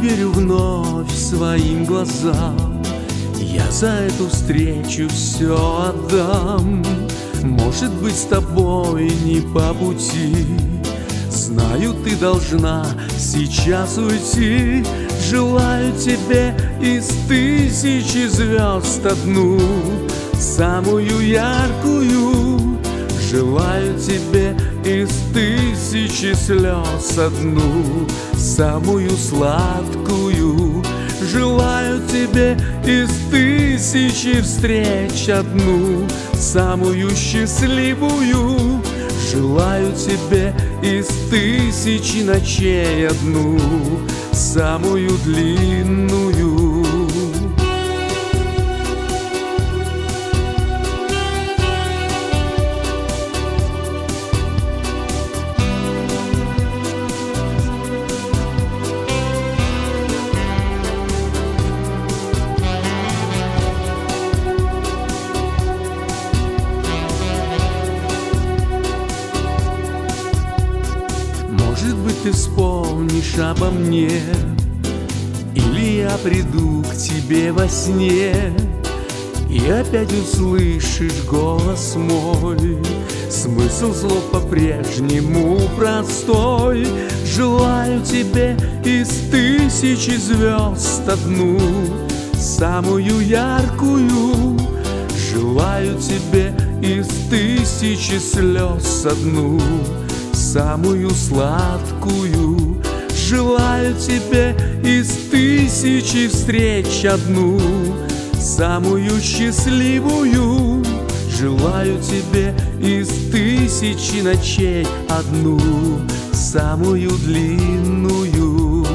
верю вновь своим глазам. Я за эту встречу все отдам. Может быть, с тобой не по пути. Знаю, ты должна сейчас уйти. Желаю тебе из тысячи звезд одну, самую яркую. Желаю тебе из тысячи слез одну, самую сладкую. Желаю тебе из тысячи встреч одну, самую счастливую. Желаю тебе из тысячи ночей одну, самую длинную. Может быть, ты вспомнишь обо мне, или я приду к тебе во сне, и опять услышишь голос мой. Смысл слов по-прежнему простой. Желаю тебе из тысячи звезд одну, самую яркую. Желаю тебе из тысячи слез одну, самую сладкую. Желаю тебе из тысячи встреч одну, самую счастливую. Желаю тебе из тысячи ночей одну, самую длинную.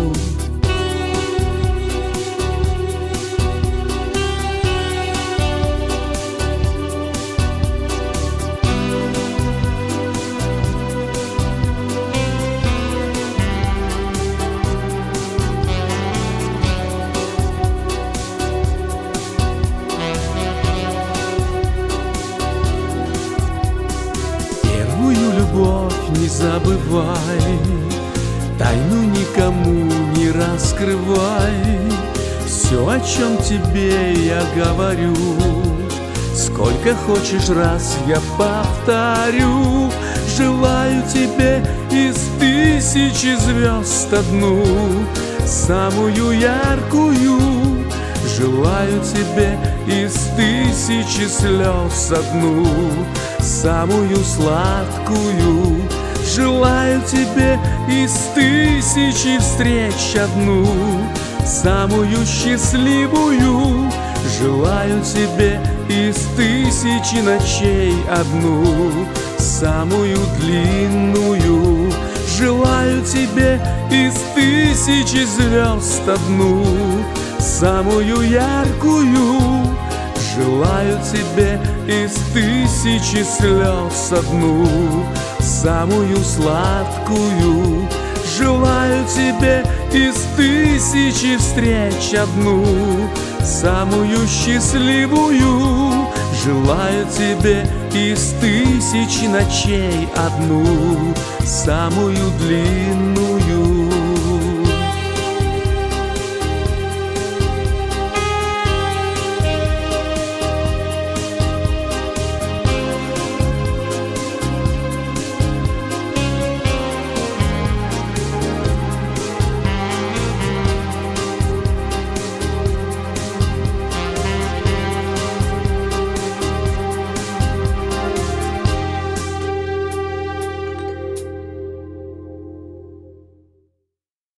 Любовь не забывай, тайну никому не раскрывай. Все, о чем тебе я говорю, сколько хочешь раз я повторю. Желаю тебе из тысячи звезд одну, самую яркую. Желаю тебе из тысячи слез одну, самую сладкую. Желаю тебе из тысячи встреч одну, самую счастливую. Желаю тебе из тысячи ночей одну, самую длинную. Желаю тебе из тысячи звезд одну, самую яркую. Желаю тебе из тысячи слез одну, самую сладкую. Желаю тебе из тысячи встреч одну, самую счастливую. Желаю тебе из тысячи ночей одну, самую длинную.